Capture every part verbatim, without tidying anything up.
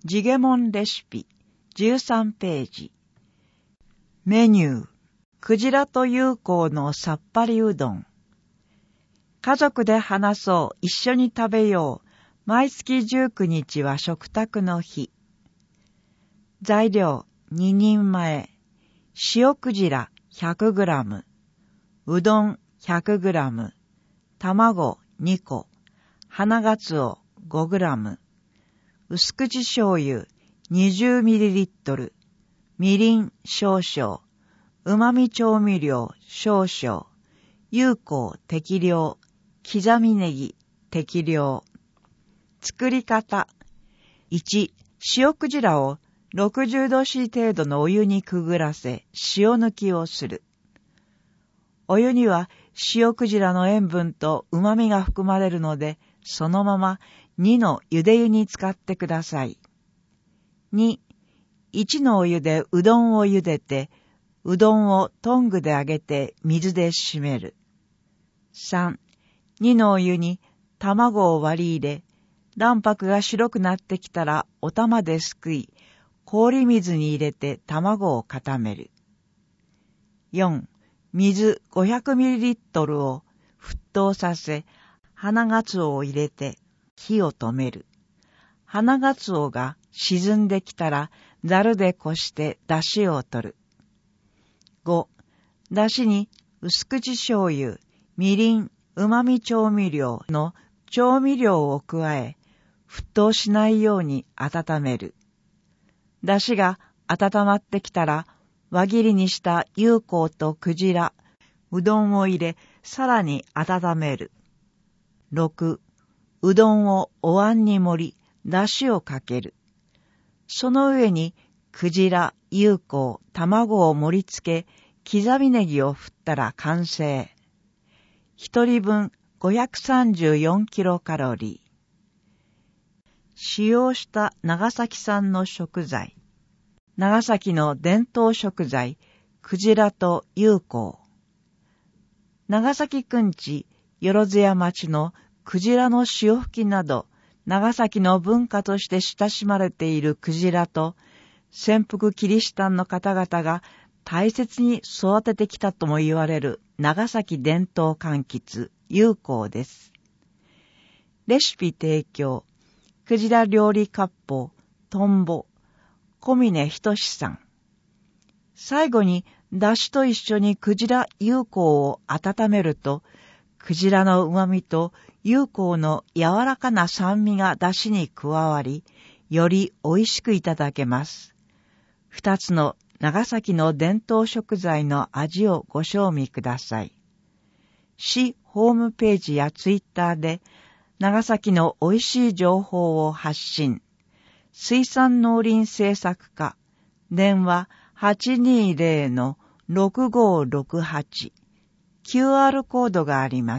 ジゲモンレシピじゅうさんページ。メニュー、クジラとユウコウのさっぱりうどん。家族で話そう、一緒に食べよう。毎月じゅうくにちは食卓の日。材料、ににんまえ。塩クジラ ひゃくグラム。うどん ひゃくグラム。卵にこ。花がつお ごグラム。薄口醤油 にじゅうミリリットル。みりん少々。うまみ調味料少々。ユウコウ適量。刻みネギ適量。作り方。いち、塩クジラをろくじゅうどし程度のお湯にくぐらせ、塩抜きをする。お湯には塩クジラの塩分と旨味が含まれるので、そのままにの茹で湯に使ってください。に、いちのお湯でうどんを茹でて、うどんをトングで揚げて水で締める。さん、にのお湯に卵を割り入れ、卵白が白くなってきたらお玉ですくい、氷水に入れて卵を固める。よん、水 ごひゃくミリリットル を沸騰させ、花がつおを入れて火を止める。花がつおが沈んできたらざるでこして出汁を取る。ご、出汁に薄口醤油、みりん、うまみ調味料の調味料を加え、沸騰しないように温める。出汁が温まってきたら、輪切りにしたユウコウとクジラ、うどんを入れ、さらに温める。ろく、うどんをお椀に盛り、出汁をかける。その上に、クジラ、ユウコウ、卵を盛り付け、刻みネギを振ったら完成。一人分ごひゃくさんじゅうよんキロカロリー。使用した長崎産の食材。長崎の伝統食材、クジラとユウコウ。長崎くんち、よ津屋町のクジラの潮吹きなど、長崎の文化として親しまれているクジラと、潜伏キリシタンの方々が大切に育ててきたとも言われる長崎伝統柑橘、ユウコウです。レシピ提供、クジラ料理割烹、トンボ、小峰仁さん。最後に、出汁と一緒にクジラ、ユウコウを温めると、クジラの旨味とユウコウの柔らかな酸味が出汁に加わり、より美味しくいただけます。二つの長崎の伝統食材の味をご賞味ください。市ホームページやツイッターで長崎の美味しい情報を発信。水産農林政策課、電話 はちにーぜろのろくごーろくはち。キューアール コードがあります。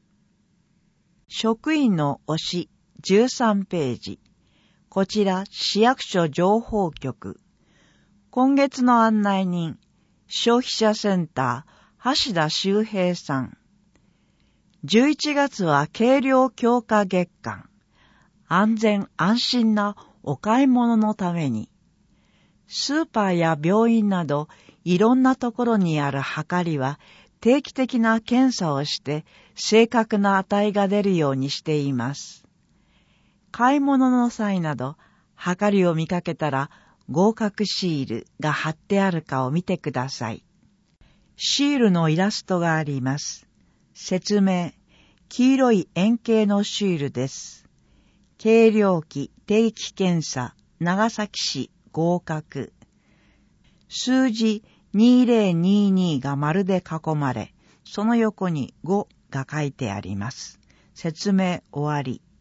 職員の推しじゅうさんページ。こちら市役所情報局。今月の案内人、消費者センター、橋田修平さん。じゅういちがつは軽量強化月間。安全安心なお買い物のために。スーパーや病院などいろんなところにある測りは定期的な検査をして正確な値が出るようにしています。買い物の際など測りを見かけたら合格シールが貼ってあるかを見てください。シールのイラストがあります。説明、黄色い円形のシールです。計量器定期検査長崎市合格。数字にせんにじゅうにが丸で囲まれ、その横にごが書いてあります。説明終わり。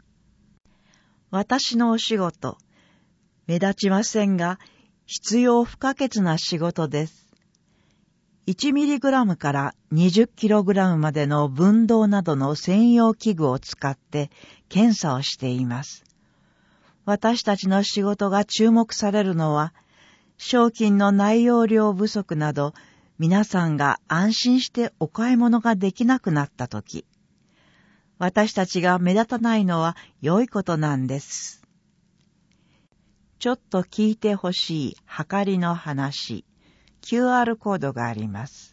私のお仕事、目立ちませんが、必要不可欠な仕事です。いちミリグラムからにじゅっキログラムまでの分銅などの専用器具を使って検査をしています。私たちの仕事が注目されるのは、商品の内容量不足など、皆さんが安心してお買い物ができなくなったとき、私たちが目立たないのは良いことなんです。 ちょっと聞いてほしいはかりの話、キューアール コードがあります。